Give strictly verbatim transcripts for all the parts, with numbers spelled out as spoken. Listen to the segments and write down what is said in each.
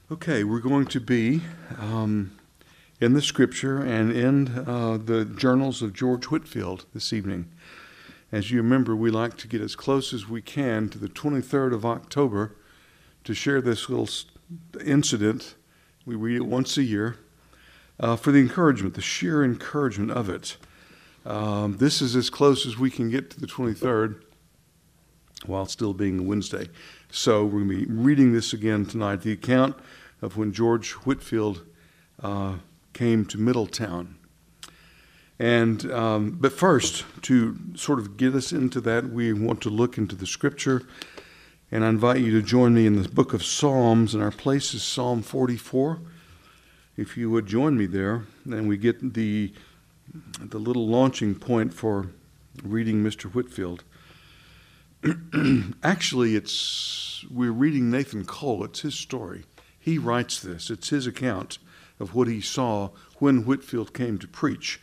Okay, we're going to be um, in the scripture and in uh, the journals of George Whitefield this evening. As you remember, we like to get as close as we can to the twenty-third of October to share this little incident. We read it once a year uh, for the encouragement, the sheer encouragement of it. Um, this is as close as we can get to the twenty-third while still being a Wednesday. So we're going to be reading this again tonight, the account of when George Whitefield uh, came to Middletown. And um, but first, to sort of get us into that, we want to look into the scripture. And I invite you to join me in the book of Psalms, and our place is Psalm forty-four. If you would join me there, and we get the the little launching point for reading Mister Whitefield. Actually, it's we're reading Nathan Cole. It's his story. He writes this. It's his account of what he saw when Whitefield came to preach.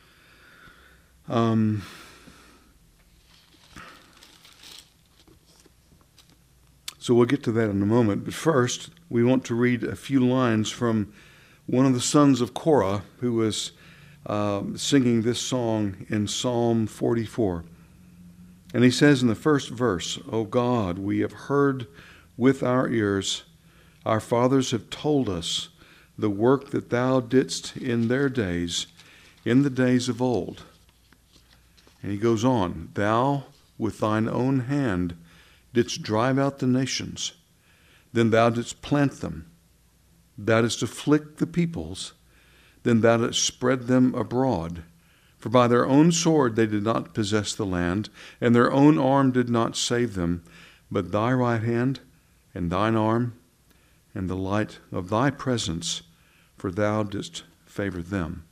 Um, so we'll get to that in a moment. But first, we want to read a few lines from one of the sons of Korah who was uh, singing this song in Psalm forty-four. And he says in the first verse, "O God, we have heard with our ears, our fathers have told us the work that thou didst in their days, in the days of old." And he goes on, "Thou with thine own hand didst drive out the nations, then thou didst plant them. Thou didst afflict the peoples, then thou didst spread them abroad. For by their own sword they did not possess the land, and their own arm did not save them, but thy right hand and thine arm and the light of thy presence, for thou didst favor them."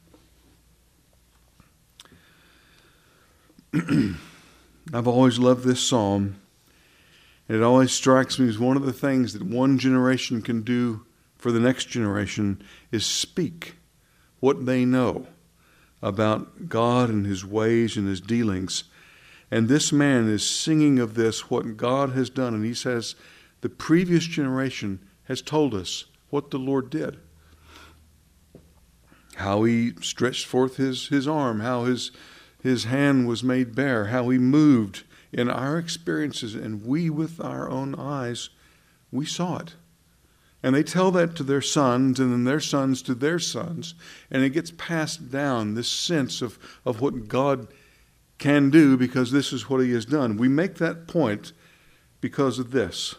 I've always loved this psalm, and it always strikes me as one of the things that one generation can do for the next generation is speak what they know about God and his ways and his dealings. And this man is singing of this, what God has done. And he says, the previous generation has told us what the Lord did. How he stretched forth his, his arm, how his, his hand was made bare, how he moved in our experiences. And we with our own eyes, we saw it. And they tell that to their sons, and then their sons to their sons. And it gets passed down, this sense of, of what God can do because this is what he has done. We make that point because of this.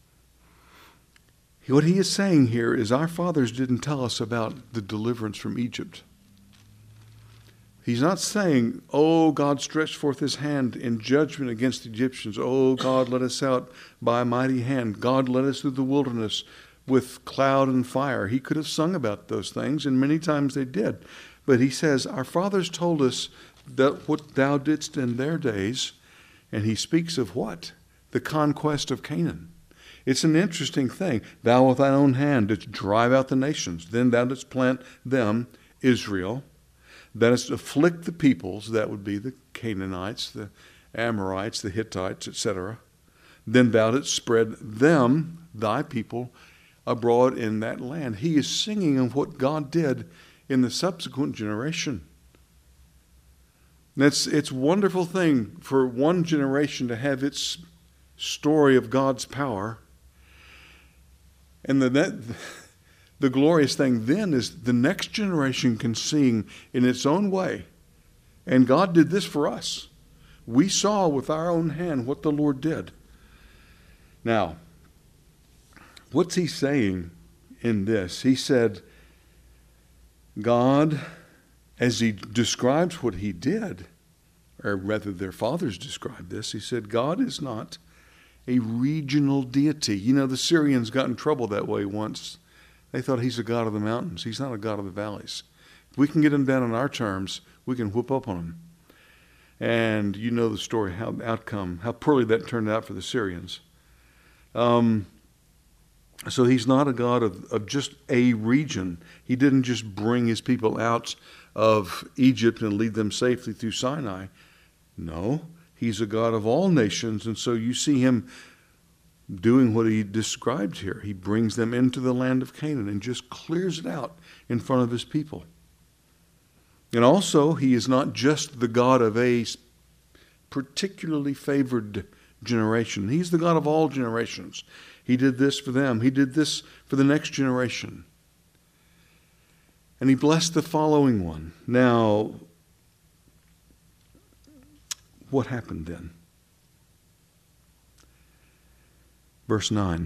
What he is saying here is our fathers didn't tell us about the deliverance from Egypt. He's not saying, oh, God stretched forth his hand in judgment against the Egyptians. Oh, God led us out by a mighty hand. God led us through the wilderness with cloud and fire. He could have sung about those things, and many times they did. But he says, our fathers told us that what thou didst in their days, and he speaks of what? The conquest of Canaan. It's an interesting thing. Thou with thine own hand didst drive out the nations. Then thou didst plant them, Israel. Thou didst afflict the peoples. That would be the Canaanites, the Amorites, the Hittites, et cetera. Then thou didst spread them, thy people, abroad in that land. He is singing of what God did in the subsequent generation. That's it's a wonderful thing for one generation to have its story of God's power. And the that, the glorious thing then is the next generation can sing in its own way. And God did this for us. We saw with our own hand what the Lord did. Now, what's he saying in this? He said, God, as he describes what he did, or rather their fathers described this, he said, God is not a regional deity. You know, the Syrians got in trouble that way once. They thought he's a God of the mountains. He's not a God of the valleys. If we can get him down on our terms, we can whoop up on him. And you know the story, how the outcome, how poorly that turned out for the Syrians. Um... So he's not a God of, of just a region. He didn't just bring his people out of Egypt and lead them safely through Sinai. No, he's a God of all nations. And so you see him doing what he described here. He brings them into the land of Canaan and just clears it out in front of his people. And also, he is not just the God of a particularly favored generation. He's the God of all generations. He did this for them. He did this for the next generation. And he blessed the following one. Now, what happened then? Verse nine.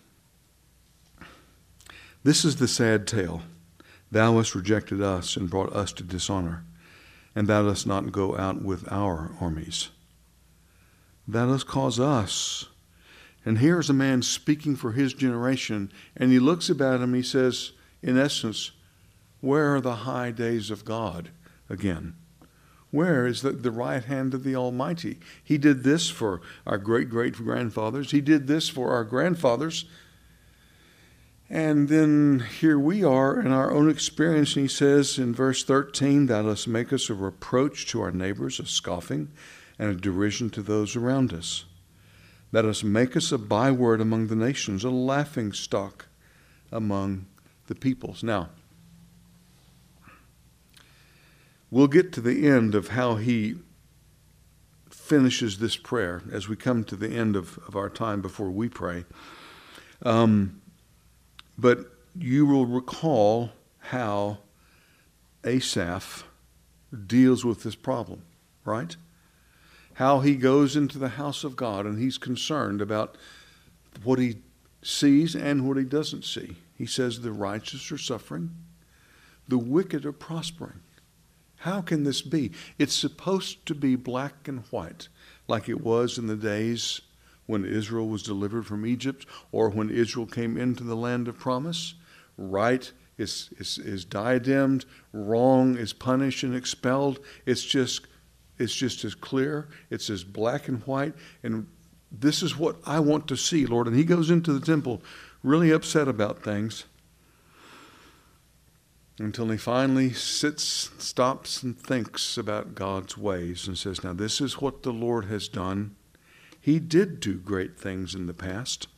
This is the sad tale. Thou hast rejected us and brought us to dishonor, and thou dost not go out with our armies. Thou dost cause us. And here's a man speaking for his generation, and he looks about him, he says, in essence, where are the high days of God again? Where is the, the right hand of the Almighty? He did this for our great-great-grandfathers. He did this for our grandfathers. And then here we are in our own experience, and he says in verse thirteen, thou dost make us a reproach to our neighbors, a scoffing, and a derision to those around us. Thou dost make us a byword among the nations, a laughing stock among the peoples. Now, we'll get to the end of how he finishes this prayer as we come to the end of, of our time before we pray. Um, but you will recall how Asaph deals with this problem, right? How he goes into the house of God and he's concerned about what he sees and what he doesn't see. He says the righteous are suffering, the wicked are prospering. How can this be? It's supposed to be black and white, like it was in the days when Israel was delivered from Egypt, or when Israel came into the land of promise. Right is, is, is diademed, wrong is punished and expelled. It's just, it's just as clear. It's as black and white. And this is what I want to see, Lord. And he goes into the temple really upset about things, until he finally sits, stops, and thinks about God's ways and says, now this is what the Lord has done. He did do great things in the past.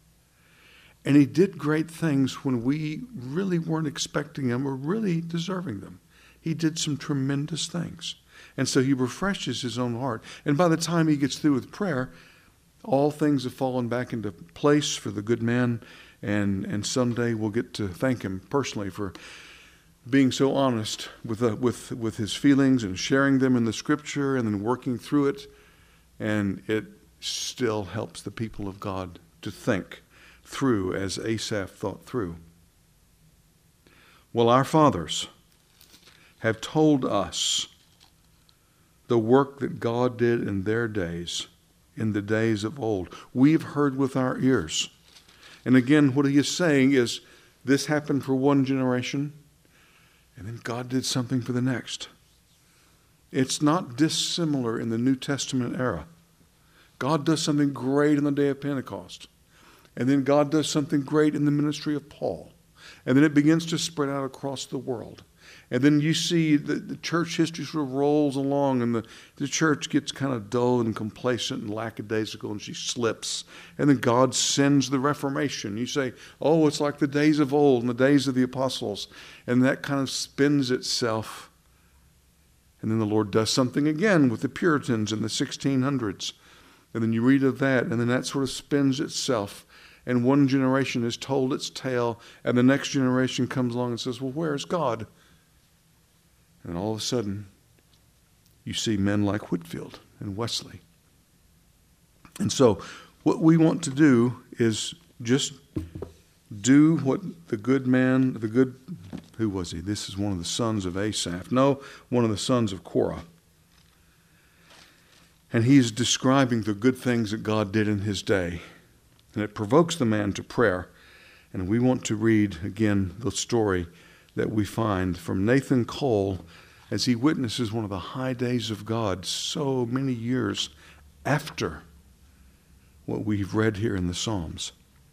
And he did great things when we really weren't expecting them or really deserving them. He did some tremendous things. And so he refreshes his own heart. And by the time he gets through with prayer, all things have fallen back into place for the good man. And, and someday we'll get to thank him personally for being so honest with, uh, with, with his feelings and sharing them in the scripture and then working through it. And it still helps the people of God to think through as Asaph thought through. Well, our fathers have told us the work that God did in their days, in the days of old. We've heard with our ears. And again, what he is saying is this happened for one generation, and then God did something for the next. It's not dissimilar in the New Testament era. God does something great on the day of Pentecost. And then God does something great in the ministry of Paul. And then it begins to spread out across the world. And then you see the, the church history sort of rolls along, and the, the church gets kind of dull and complacent and lackadaisical, and she slips. And then God sends the Reformation. You say, oh, it's like the days of old and the days of the apostles. And that kind of spins itself. And then the Lord does something again with the Puritans in the sixteen hundreds. And then you read of that, and then that sort of spins itself. And one generation has told its tale, and the next generation comes along and says, well, where is God? And all of a sudden, you see men like Whitefield and Wesley. And so what we want to do is just do what the good man, the good, who was he? This is one of the sons of Asaph. No, one of the sons of Korah. And he's describing the good things that God did in his day. And it provokes the man to prayer. And we want to read again the story that we find from Nathan Cole as he witnesses one of the high days of God so many years after what we've read here in the Psalms.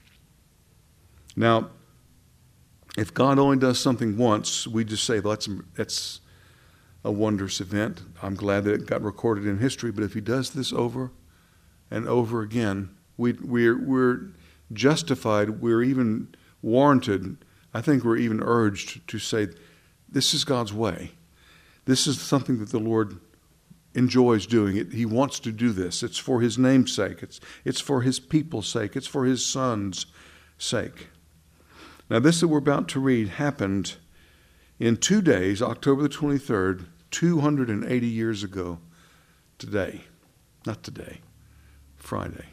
Now, if God only does something once, we just say, well, that's, that's a wondrous event. I'm glad that it got recorded in history. But if he does this over and over again, We, we're, we're justified, we're even warranted, I think we're even urged to say, this is God's way. This is something that the Lord enjoys doing. It, he wants to do this. It's for his name's sake. It's, it's for his people's sake. It's for his son's sake. Now, this that we're about to read happened in two days, October the twenty-third, two hundred eighty years ago today. Not today, Friday.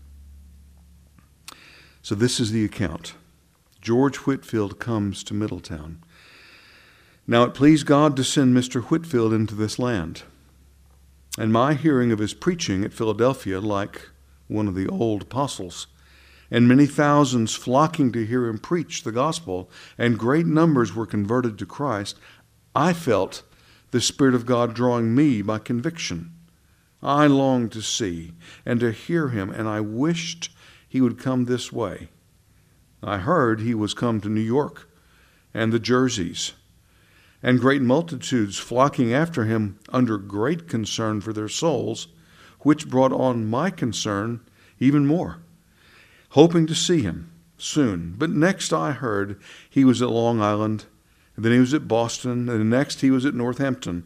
So this is the account. George Whitefield comes to Middletown. Now it pleased God to send Mister Whitefield into this land. And my hearing of his preaching at Philadelphia, like one of the old apostles, and many thousands flocking to hear him preach the gospel, and great numbers were converted to Christ, I felt the Spirit of God drawing me by conviction. I longed to see and to hear him, and I wished he would come this way. I heard he was come to New York and the Jerseys, and great multitudes flocking after him under great concern for their souls, which brought on my concern even more, hoping to see him soon. But next I heard he was at Long Island, and then he was at Boston, and next he was at Northampton.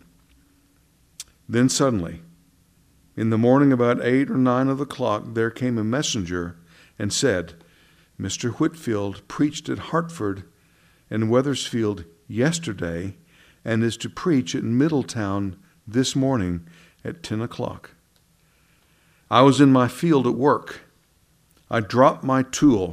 Then suddenly, in the morning about eight or nine of the clock, there came a messenger and said, Mister Whitefield preached at Hartford and Wethersfield yesterday, and is to preach at Middletown this morning at ten o'clock. I was in my field at work. I dropped my tool.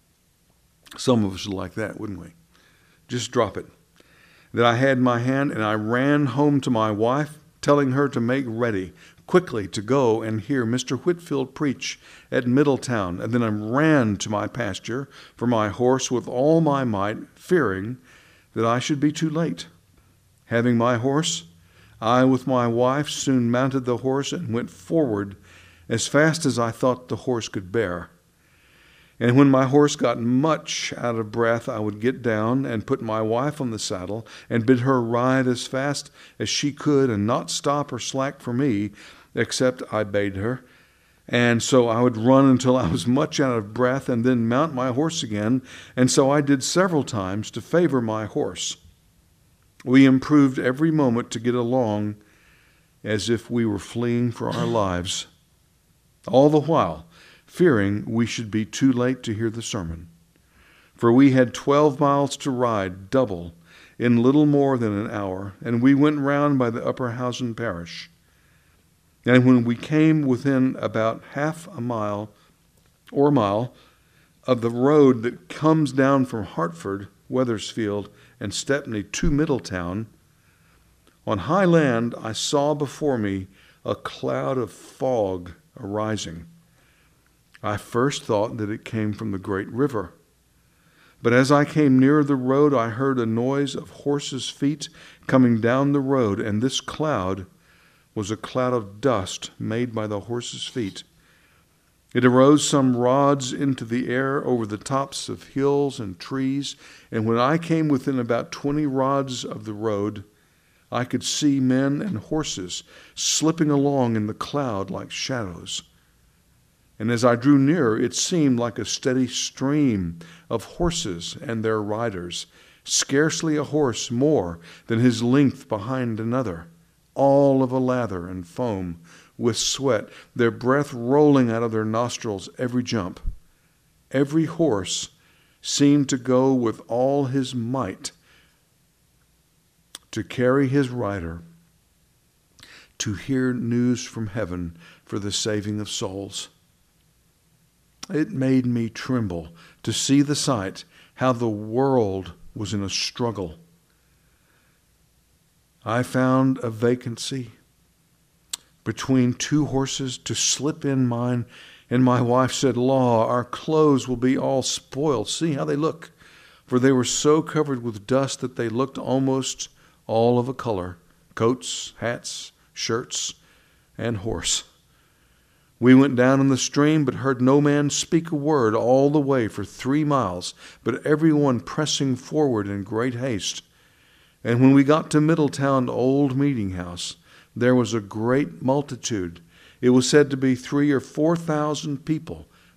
Some of us are like that, wouldn't we? Just drop it. That I had in my hand, and I ran home to my wife, telling her to make ready quickly to go and hear Mister Whitefield preach at Middletown. And then I ran to my pasture for my horse with all my might, fearing that I should be too late. Having my horse, I with my wife soon mounted the horse and went forward as fast as I thought the horse could bear. And when my horse got much out of breath, I would get down and put my wife on the saddle and bid her ride as fast as she could and not stop or slack for me, except I bade her. And so I would run until I was much out of breath and then mount my horse again. And so I did several times to favor my horse. We improved every moment to get along as if we were fleeing for our lives, all the while fearing we should be too late to hear the sermon. For we had twelve miles to ride, double, in little more than an hour, and we went round by the Upper Housen parish. And when we came within about half a mile or mile of the road that comes down from Hartford, Wethersfield, and Stepney to Middletown, on high land I saw before me a cloud of fog arising. I first thought that it came from the great river. But as I came nearer the road, I heard a noise of horses' feet coming down the road, and this cloud was a cloud of dust made by the horses' feet. It arose some rods into the air over the tops of hills and trees, and when I came within about twenty rods of the road, I could see men and horses slipping along in the cloud like shadows. And as I drew nearer, it seemed like a steady stream of horses and their riders, scarcely a horse more than his length behind another, all of a lather and foam with sweat, their breath rolling out of their nostrils every jump. Every horse seemed to go with all his might to carry his rider to hear news from heaven for the saving of souls. It made me tremble to see the sight, how the world was in a struggle. I found a vacancy between two horses to slip in mine, and my wife said, "Law, our clothes will be all spoiled. See how they look." For they were so covered with dust that they looked almost all of a color, coats, hats, shirts, and horse. We went down in the stream, but heard no man speak a word all the way for three miles, but everyone pressing forward in great haste. And when we got to Middletown Old Meeting House, there was a great multitude. It was said to be three or four thousand people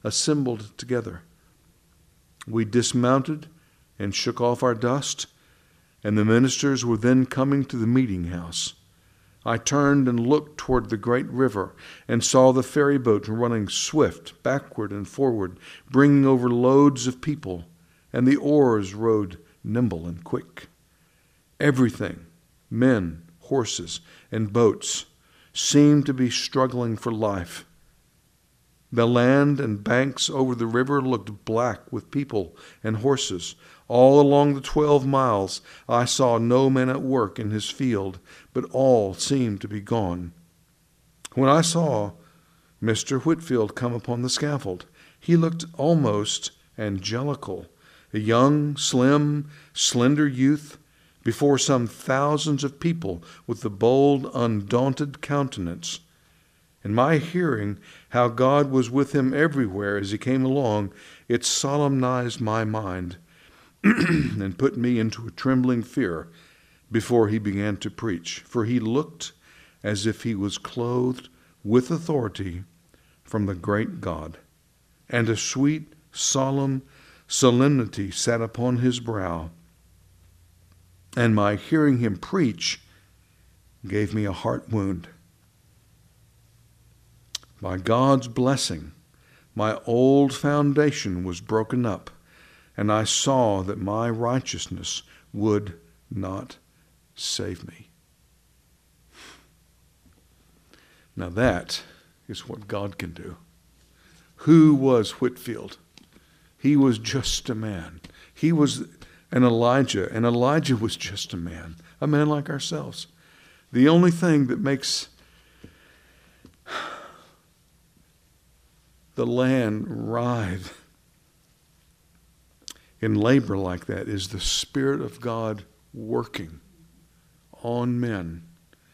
assembled together. We dismounted and shook off our dust, and the ministers were then coming to the meeting house. I turned and looked toward the great river and saw the ferry boat running swift backward and forward, bringing over loads of people, and the oars rowed nimble and quick. Everything, men, horses, and boats, seemed to be struggling for life. The land and banks over the river looked black with people and horses. All along the twelve miles I saw no man at work in his field, but all seemed to be gone. When I saw Mister Whitefield come upon the scaffold, he looked almost angelical, a young, slim, slender youth, before some thousands of people with the bold, undaunted countenance. In my hearing how God was with him everywhere as he came along, it solemnized my mind and put me into a trembling fear before he began to preach. For he looked as if he was clothed with authority from the great God, and a sweet, solemn solemnity sat upon his brow. And my hearing him preach gave me a heart wound. By God's blessing, my old foundation was broken up, and I saw that my righteousness would not save me. Now that is what God can do. Who was Whitefield? He was just a man. He was an Elijah, and Elijah was just a man, a man like ourselves. The only thing that makes the land writhe in labor like that is the Spirit of God working on men.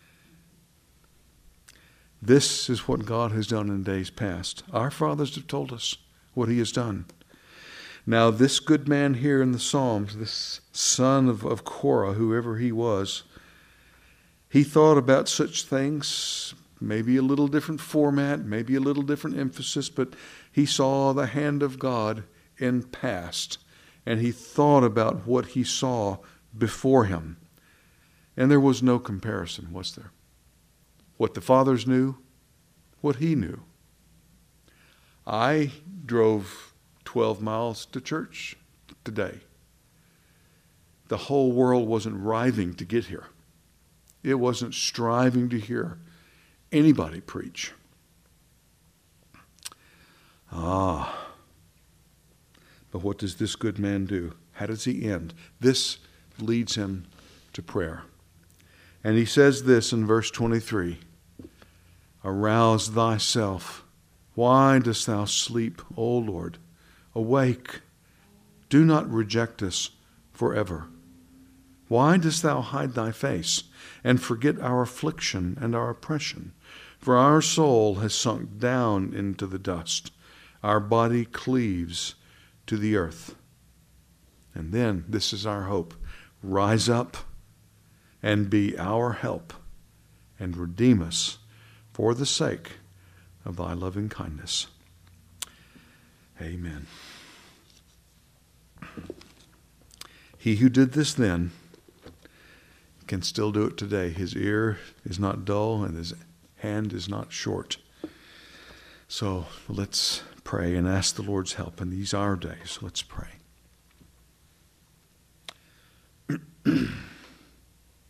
This is what God has done in days past. Our fathers have told us what he has done. Now this good man here in the Psalms, this son of, of Korah, whoever he was, he thought about such things, maybe a little different format, maybe a little different emphasis, but he saw the hand of God in past, and he thought about what he saw before him. And there was no comparison, was there? What the fathers knew, what he knew. I drove twelve miles to church today. The whole world wasn't writhing to get here. It wasn't striving to hear anybody preach. Ah. But what does this good man do? How does he end? This leads him to prayer. And he says this in verse twenty-three. Arouse thyself. Why dost thou sleep, O Lord? Awake. Do not reject us forever. Why dost thou hide thy face and forget our affliction and our oppression? For our soul has sunk down into the dust. Our body cleaves to the earth. And then, this is our hope. Rise up and be our help and redeem us for the sake of thy loving kindness. Amen. He who did this then can still do it today. His ear is not dull and his hand is not short. So let's pray and ask the Lord's help in these our days. Let's pray.